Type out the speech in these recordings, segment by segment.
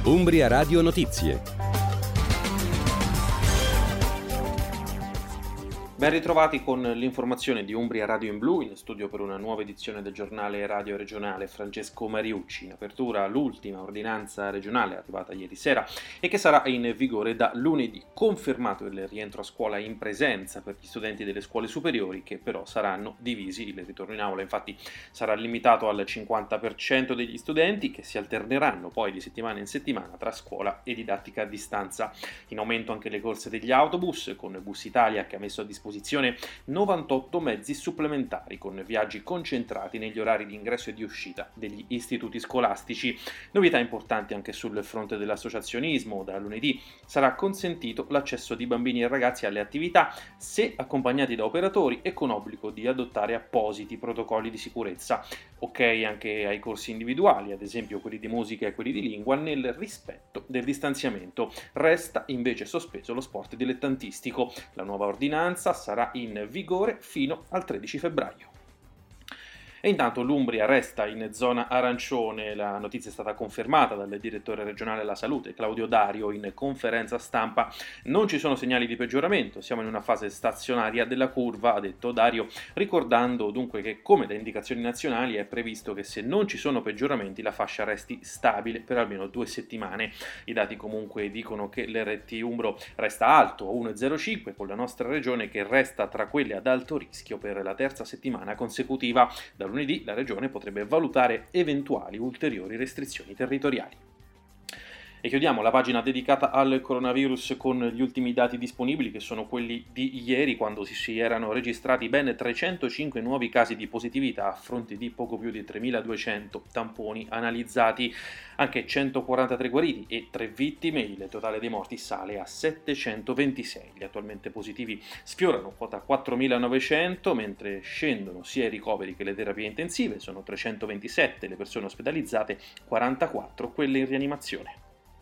Umbria Radio Notizie. Ben ritrovati con l'informazione di Umbria Radio in Blu, in studio per una nuova edizione del giornale radio regionale Francesco Mariucci. In apertura l'ultima ordinanza regionale arrivata ieri sera e che sarà in vigore da lunedì. Confermato il rientro a scuola in presenza per gli studenti delle scuole superiori, che però saranno divisi. Il ritorno in aula infatti sarà limitato al 50% degli studenti, che si alterneranno poi di settimana in settimana tra scuola e didattica a distanza. In aumento anche le corse degli autobus, con Bus Italia che ha messo a disposizione 98 mezzi supplementari con viaggi concentrati negli orari di ingresso e di uscita degli istituti scolastici. Novità importanti anche sul fronte dell'associazionismo: da lunedì sarà consentito l'accesso di bambini e ragazzi alle attività se accompagnati da operatori e con obbligo di adottare appositi protocolli di sicurezza. Ok anche ai corsi individuali, ad esempio quelli di musica e quelli di lingua, nel rispetto del distanziamento. Resta invece sospeso lo sport dilettantistico. La nuova ordinanza sarà in vigore fino al 13 febbraio. E intanto l'Umbria resta in zona arancione. La notizia è stata confermata dal direttore regionale della salute Claudio Dario in conferenza stampa. Non ci sono segnali di peggioramento, siamo in una fase stazionaria della curva, ha detto Dario, ricordando dunque che, come da indicazioni nazionali, è previsto che se non ci sono peggioramenti la fascia resti stabile per almeno 2 settimane. I dati comunque dicono che l'RT umbro resta alto, 1,05, con la nostra regione che resta tra quelle ad alto rischio per la terza settimana consecutiva. Da lunedì la regione potrebbe valutare eventuali ulteriori restrizioni territoriali. E chiudiamo la pagina dedicata al coronavirus con gli ultimi dati disponibili, che sono quelli di ieri, quando si erano registrati ben 305 nuovi casi di positività a fronte di poco più di 3.200 tamponi analizzati, anche 143 guariti e 3 vittime. Il totale dei morti sale a 726. Gli attualmente positivi sfiorano quota 4.900, mentre scendono sia i ricoveri che le terapie intensive. Sono 327 le persone ospedalizzate, 44 quelle in rianimazione.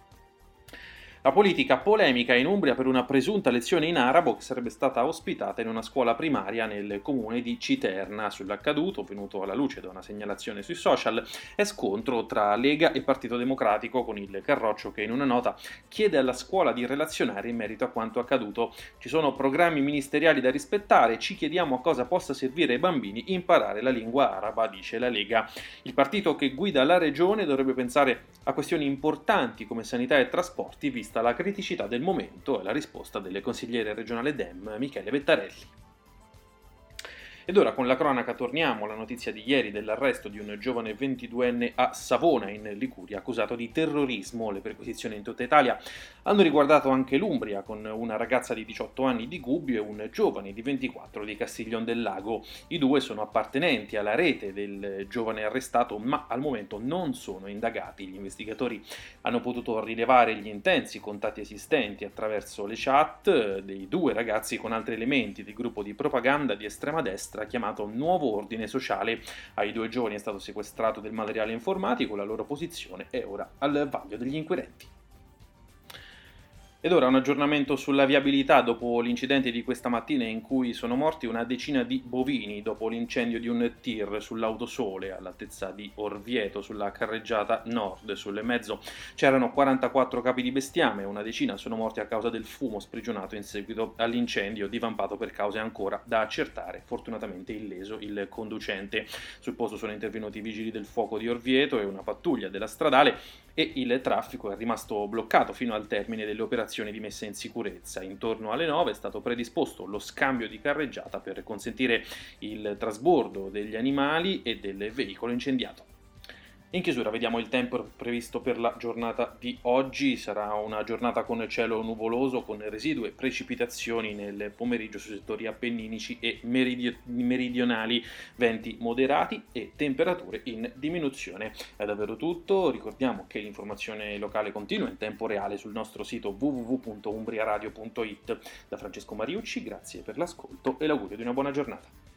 La politica polemica in Umbria per una presunta lezione in arabo che sarebbe stata ospitata in una scuola primaria nel comune di Citerna. Sull'accaduto, venuto alla luce da una segnalazione sui social, è scontro tra Lega e Partito Democratico, con il Carroccio che in una nota chiede alla scuola di relazionare in merito a quanto accaduto. Ci sono programmi ministeriali da rispettare, ci chiediamo a cosa possa servire ai bambini imparare la lingua araba, dice la Lega. Il partito che guida la regione dovrebbe pensare a questioni importanti come sanità e trasporti, vista la criticità del momento, e la risposta del consigliere regionale Dem Michele Vettarelli. Ed ora con la cronaca torniamo alla notizia di ieri dell'arresto di un giovane 22enne a Savona in Liguria accusato di terrorismo. Le perquisizioni in tutta Italia hanno riguardato anche l'Umbria, con una ragazza di 18 anni di Gubbio e un giovane di 24 di Castiglion del Lago. I due sono appartenenti alla rete del giovane arrestato, ma al momento non sono indagati. Gli investigatori hanno potuto rilevare gli intensi contatti esistenti attraverso le chat dei due ragazzi con altri elementi del gruppo di propaganda di estrema destra chiamato Nuovo Ordine Sociale. Ai due giovani è stato sequestrato del materiale informatico, la loro posizione è ora al vaglio degli inquirenti. Ed ora un aggiornamento sulla viabilità dopo l'incidente di questa mattina in cui sono morti una decina di bovini dopo l'incendio di un tir sull'Autosole all'altezza di Orvieto, sulla carreggiata nord. Sul mezzo c'erano 44 capi di bestiame, una decina sono morti a causa del fumo sprigionato in seguito all'incendio, divampato per cause ancora da accertare. Fortunatamente illeso il conducente. Sul posto sono intervenuti i vigili del fuoco di Orvieto e una pattuglia della stradale, e il traffico è rimasto bloccato fino al termine delle operazioni di messa in sicurezza. Intorno alle 9 è stato predisposto lo scambio di carreggiata per consentire il trasbordo degli animali e del veicolo incendiato. In chiusura vediamo il tempo previsto per la giornata di oggi. Sarà una giornata con cielo nuvoloso, con residue precipitazioni nel pomeriggio sui settori appenninici e meridionali, venti moderati e temperature in diminuzione. È davvero tutto. Ricordiamo che l'informazione locale continua in tempo reale sul nostro sito www.umbriaradio.it. Da Francesco Mariucci, grazie per l'ascolto e l'augurio di una buona giornata.